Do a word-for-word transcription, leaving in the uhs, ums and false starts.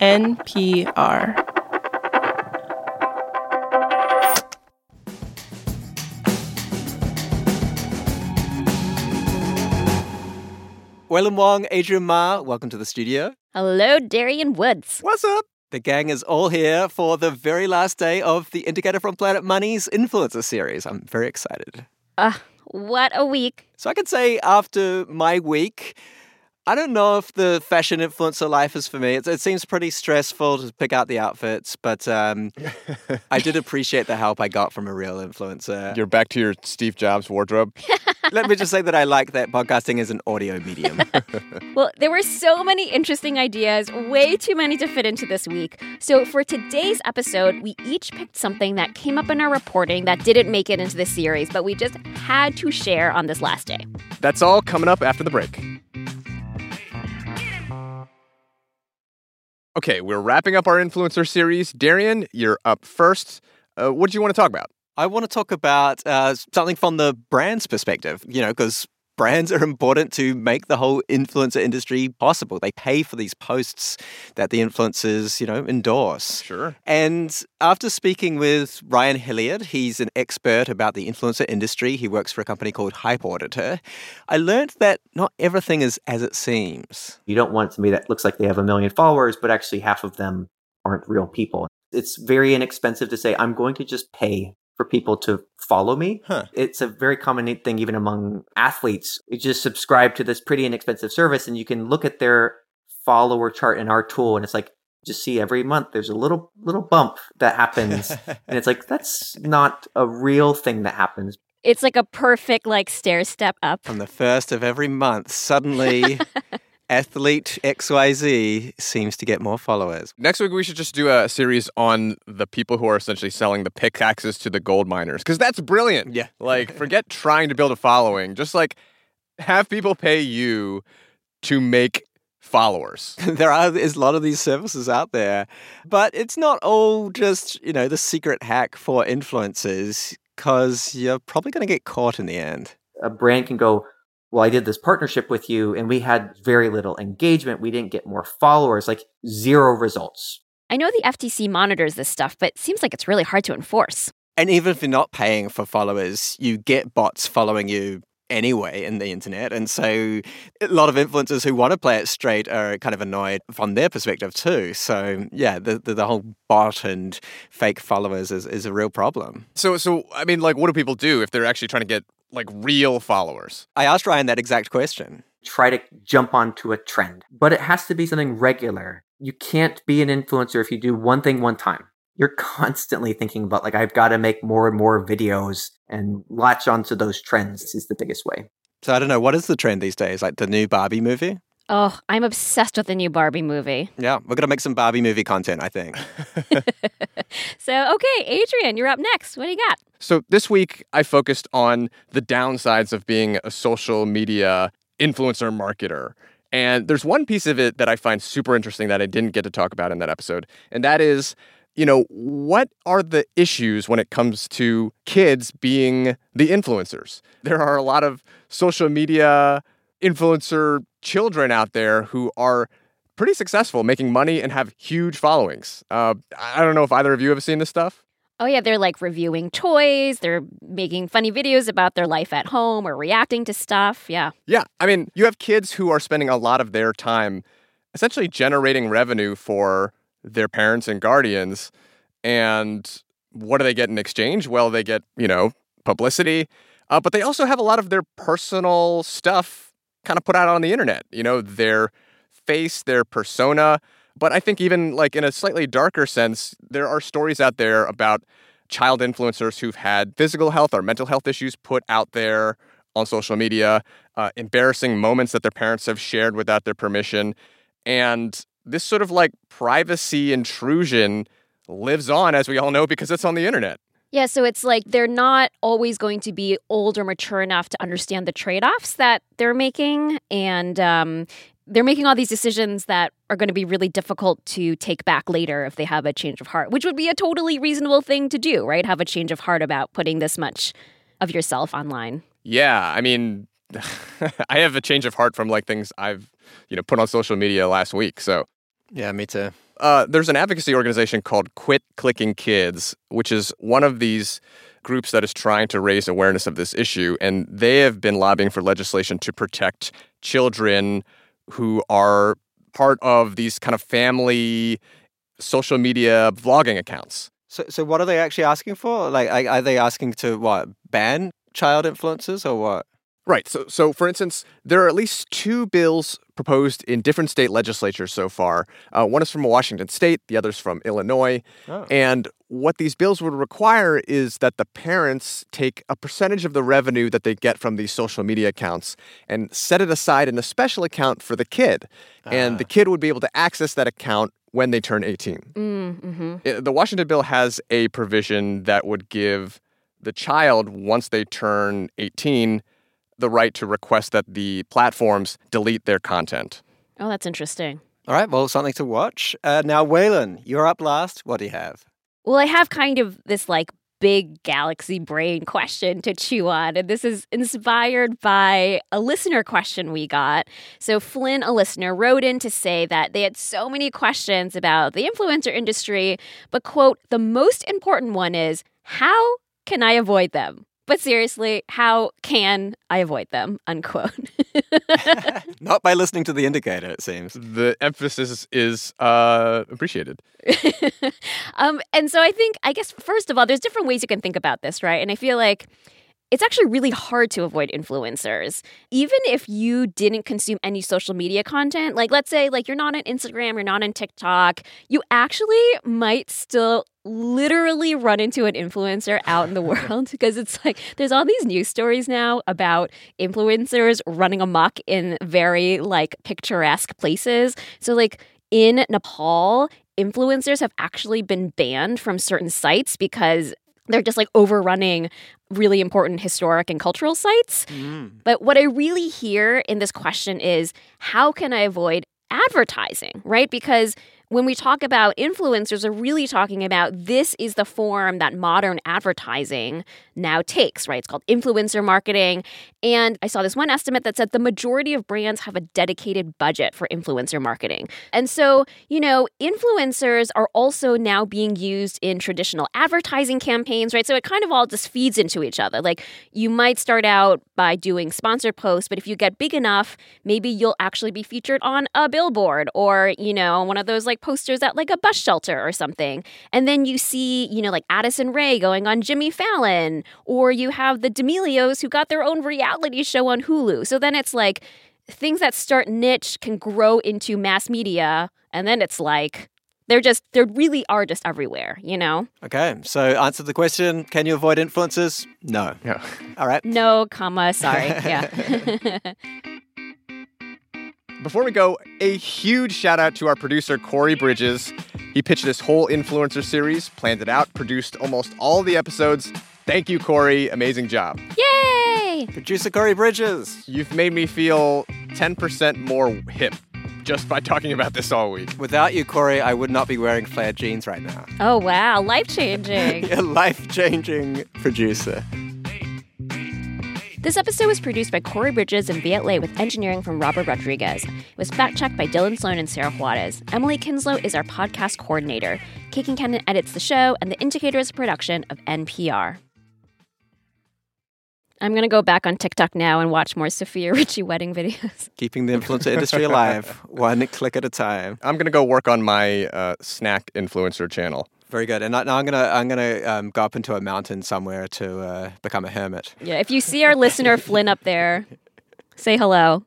N P R. Wailin Wong, Adrian Ma, welcome to the studio. Hello, Darian Woods. What's up? The gang is all here for the very last day of the Indicator from Planet Money's Influencer series. I'm very excited. Uh, what a week. So I can say after my week, I don't know if the fashion influencer life is for me. It, it seems pretty stressful to pick out the outfits, but um, I did appreciate the help I got from a real influencer. You're back to your Steve Jobs wardrobe. Let me just say that I like that podcasting is an audio medium. Well, there were so many interesting ideas, way too many to fit into this week. So for today's episode, we each picked something that came up in our reporting that didn't make it into the series, but we just had to share on this last day. That's all coming up after the break. Okay, we're wrapping up our influencer series. Darian, you're up first. Uh, what do you want to talk about? I want to talk about uh, something from the brand's perspective, you know, because brands are important to make the whole influencer industry possible. They pay for these posts that the influencers, you know, endorse. Sure. And after speaking with Ryan Hilliard, he's an expert about the influencer industry. He works for a company called Hype Auditor. I learned that not everything is as it seems. You don't want somebody that looks like they have a million followers, but actually half of them aren't real people. It's very inexpensive to say, I'm going to just pay for people to follow me. Huh. It's a very common thing even among athletes. You just subscribe to this pretty inexpensive service and you can look at their follower chart in our tool and it's like, just see every month there's a little little bump that happens. And it's like, that's not a real thing that happens. It's like a perfect like stair step up. On the first of every month, suddenly athlete X Y Z seems to get more followers. Next week, we should just do a series on the people who are essentially selling the pickaxes to the gold miners, because that's brilliant. Yeah. Like, forget trying to build a following. Just, like, have people pay you to make followers. There are there's a lot of these services out there, but it's not all just, you know, the secret hack for influencers, because you're probably going to get caught in the end. A brand can go, well, I did this partnership with you and we had very little engagement. We didn't get more followers, like zero results. I know the F T C monitors this stuff, but it seems like it's really hard to enforce. And even if you're not paying for followers, you get bots following you anyway in the internet. And so a lot of influencers who want to play it straight are kind of annoyed from their perspective too. So yeah, the the, the whole bot and fake followers is, is a real problem. So, so I mean, like, what do people do if they're actually trying to get, like, real followers? I asked Ryan that exact question. Try to jump onto a trend, but it has to be something regular. You can't be an influencer if you do one thing one time. You're constantly thinking about, like, I've got to make more and more videos and latch onto those trends is the biggest way. So I don't know, what is the trend these days? Like the new Barbie movie? Oh, I'm obsessed with the new Barbie movie. Yeah, we're going to make some Barbie movie content, I think. So, okay, Adrian, you're up next. What do you got? So this week, I focused on the downsides of being a social media influencer marketer. And there's one piece of it that I find super interesting that I didn't get to talk about in that episode. And that is, you know, what are the issues when it comes to kids being the influencers? There are a lot of social media influencer children out there who are pretty successful, making money and have huge followings. Uh, I don't know if either of you have seen this stuff. Oh, yeah, they're like reviewing toys. They're making funny videos about their life at home or reacting to stuff. Yeah. Yeah. I mean, you have kids who are spending a lot of their time essentially generating revenue for their parents and guardians. And what do they get in exchange? Well, they get, you know, publicity. Uh, but they also have a lot of their personal stuff kind of put out on the internet. You know, their face, their persona. But I think even like in a slightly darker sense, there are stories out there about child influencers who've had physical health or mental health issues put out there on social media, uh, embarrassing moments that their parents have shared without their permission. And this sort of like privacy intrusion lives on, as we all know, because it's on the internet. Yeah, so it's like they're not always going to be old or mature enough to understand the trade-offs that they're making. And um, they're making all these decisions that are going to be really difficult to take back later if they have a change of heart, which would be a totally reasonable thing to do, right? Have a change of heart about putting this much of yourself online. Yeah, I mean, I have a change of heart from like things I've, you know, put on social media last week. So yeah, me too. Uh, there's an advocacy organization called Quit Clicking Kids, which is one of these groups that is trying to raise awareness of this issue. And they have been lobbying for legislation to protect children who are part of these kind of family social media vlogging accounts. So, so what are they actually asking for? Like, are are they asking to, what, ban child influencers or what? Right. So, so for instance, there are at least two bills proposed in different state legislatures so far. Uh, one is from Washington State, the other's from Illinois. Oh. And what these bills would require is that the parents take a percentage of the revenue that they get from these social media accounts and set it aside in a special account for the kid. Ah. And the kid would be able to access that account when they turn eighteen. Mm-hmm. It- the Washington bill has a provision that would give the child, once they turn eighteen, the right to request that the platforms delete their content. Oh, that's interesting. All right, well, something to watch. Uh, now, Waylon, you're up last. What do you have? Well, I have kind of this like big galaxy brain question to chew on. And this is inspired by a listener question we got. So Flynn, a listener, wrote in to say that they had so many questions about the influencer industry, but quote, the most important one is, how can I avoid them? But seriously, how can I avoid them? Unquote. Not by listening to The Indicator, it seems. The emphasis is uh, appreciated. um, and so I think, I guess, first of all, there's different ways you can think about this, right? And I feel like it's actually really hard to avoid influencers. Even if you didn't consume any social media content, like let's say like you're not on Instagram, you're not on TikTok, you actually might still literally run into an influencer out in the world because it's like there's all these news stories now about influencers running amok in very like picturesque places. So like in Nepal, influencers have actually been banned from certain sites because they're just like overrunning really important historic and cultural sites. Mm. But what I really hear in this question is, how can I avoid advertising, right? Because when we talk about influencers, we're really talking about this is the form that modern advertising now takes, right? It's called influencer marketing. And I saw this one estimate that said the majority of brands have a dedicated budget for influencer marketing. And so, you know, influencers are also now being used in traditional advertising campaigns, right? So it kind of all just feeds into each other. Like you might start out by doing sponsored posts, but if you get big enough, maybe you'll actually be featured on a billboard or, you know, one of those like posters at like a bus shelter or something. And then you see, you know, like Addison Rae going on Jimmy Fallon, or you have the D'Amelios who got their own reality show on Hulu. So then it's like things that start niche can grow into mass media. And then it's like, they're just, they really are just everywhere, you know? Okay, so answer the question, can you avoid influencers? No. Yeah. All right. No, comma, sorry. Yeah. Before we go, a huge shout out to our producer, Corey Bridges. He pitched this whole influencer series, planned it out, produced almost all the episodes. Thank you, Corey. Amazing job. Yay! Producer Corey Bridges. You've made me feel ten percent more hip just by talking about this all week. Without you, Corey, I would not be wearing flared jeans right now. Oh, wow. Life-changing. A life-changing producer. This episode was produced by Corey Bridges and Viet Le with engineering from Robert Rodriguez. It was fact-checked by Dylan Sloan and Sarah Juarez. Emily Kinslow is our podcast coordinator. Kagan Kennan edits the show, and The Indicator is a production of N P R. I'm going to go back on TikTok now and watch more Sophia Richie wedding videos. Keeping the influencer industry alive, one click at a time. I'm going to go work on my uh, snack influencer channel. Very good. And now I'm gonna I'm gonna um, go up into a mountain somewhere to uh, become a hermit. Yeah, if you see our listener Flynn up there, say hello.